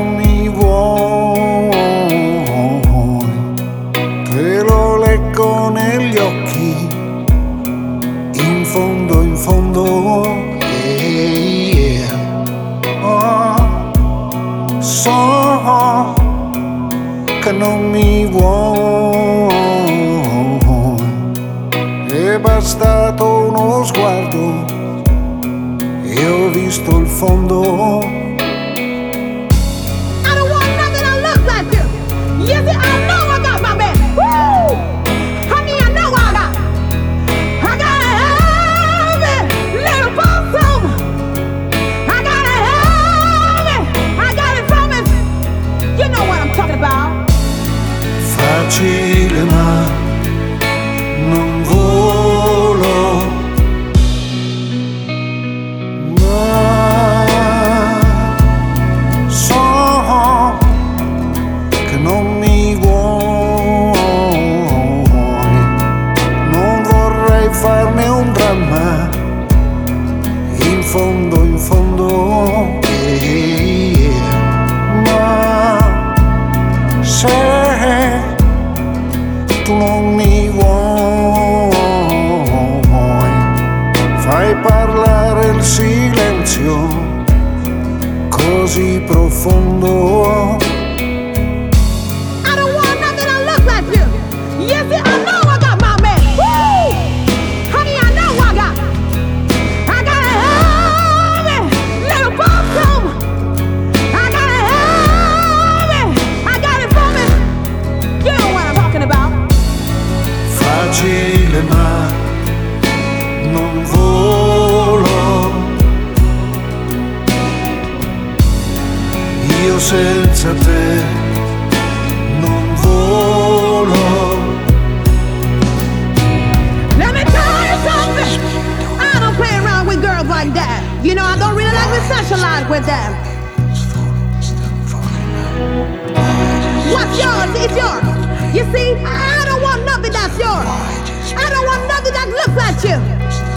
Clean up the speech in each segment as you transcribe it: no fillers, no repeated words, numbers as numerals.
non mi vuoi, te lo leggo negli occhi, in fondo, yeah. So che non mi vuoi, è bastato uno sguardo e ho visto il fondo. I don't want nothing that looks like you. Yes, I know I got my man. Woo! Honey, I know I got a heavy little possum. I got it from it. You know what I'm talking about. Facile ma non volo, ma so che non mi vuoi, non vorrei farne un dramma, in fondo, yeah. Ma se tu non mi vuoi, fai parlare il silenzio così profondo. I don't want nothing that looks like you. Yes, I know I got my man. Woo! Honey, I know I got a heavy little possum. I got it from it. You know what I'm talking about. Facile ma non volo, io senza te non volo. Let me tell you something. I don't play around with girls like that. You know, I don't really like to socialize with them. What's yours? It's yours. You see, I don't want nothing that's yours. I don't want nothing that looks like you.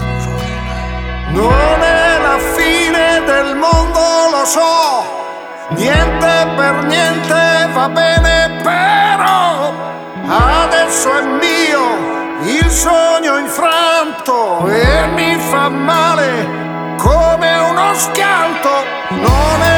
Non è la fine del mondo, lo so, niente per niente va bene, però adesso è mio il sogno infranto e mi fa male come uno schianto. Non è